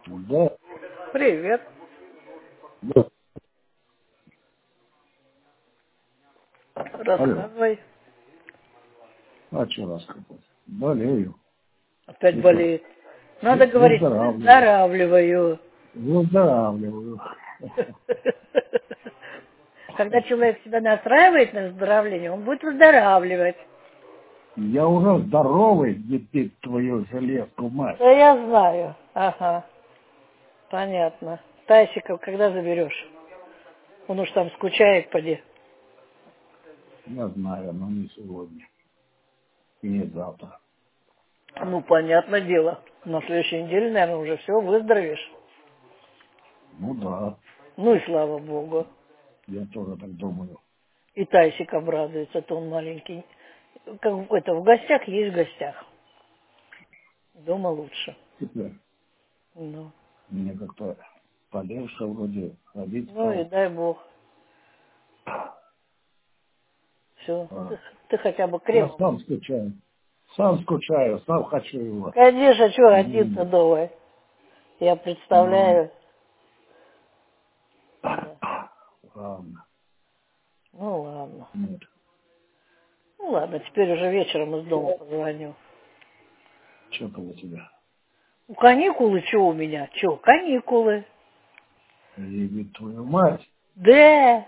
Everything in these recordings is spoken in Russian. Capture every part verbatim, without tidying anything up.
Да, Привет. да. Алло. Рассказывай. А что рассказывать? Болею. Опять И то. болеет. Надо вы- говорить, Выздоравливаю. выздоравливаю. Выздоравливаю. Когда человек себя настраивает на выздоровление, он будет выздоравливать. Я уже здоровый, где пить твою железку, мать. Да я знаю. Ага, понятно. Тайсиков когда заберешь? Он уж там скучает, поди. Я знаю, но не сегодня. И не завтра. Ну, понятное дело. На следующей неделе, наверное, уже все, выздоровеешь. Ну да, Ну и слава богу. я тоже так думаю. И Тайсик обрадуется, то он маленький. Как это, в гостях есть в гостях. Дома лучше. Теперь Ну, мне как-то полегче вроде ходить ну и стал. дай бог. Все. А, Ты, ты хотя бы я кремом. сам скучаю. Сам скучаю, сам хочу его. Конечно, что один-то Видеть. дома. Я Ну, представляю. Да. ладно. Ну ладно. Нет. Ну ладно, теперь уже вечером из дома позвоню. Что-то у тебя. Ну, каникулы, что у меня? Что, каникулы? Ебит твою мать. Да.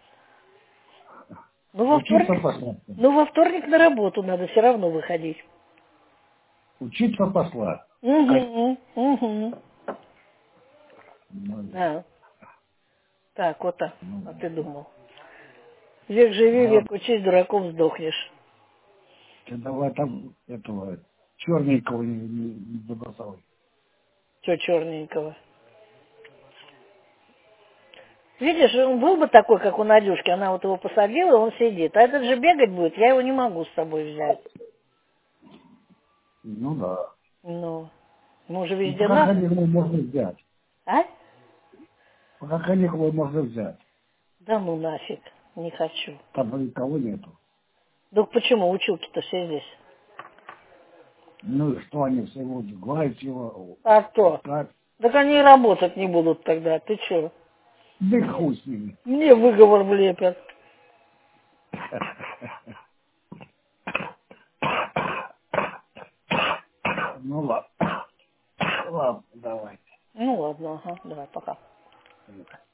Ну во Учиться вторник, послать. ну во вторник на работу надо все равно выходить. Учиться послать. Как? Угу, угу. Ну, Да. Так, вот так. ну, А ты думал. Век живи, ладно. век учись, дураком сдохнешь. Ты давай там этого черненького не, не, не забросай. Че черненького? Видишь, он был бы такой, как у Надюшки, она вот его посадила, и он сидит. А этот же бегать будет, я его не могу с собой взять. Ну да. Ну, ему же Ну везде пока надо. каникулы можно взять. А? Пока каникулы можно взять. Да ну нафиг, не хочу. Там никого нету. Ну почему, училки-то все здесь. Ну и что они все будут гладить его, А то? таскать. Так они и работать не будут тогда, ты че? Да и Мне, хуй с ними. мне выговор влепят. Ну ладно. Ладно, давай. Ну ладно, ага, давай, пока.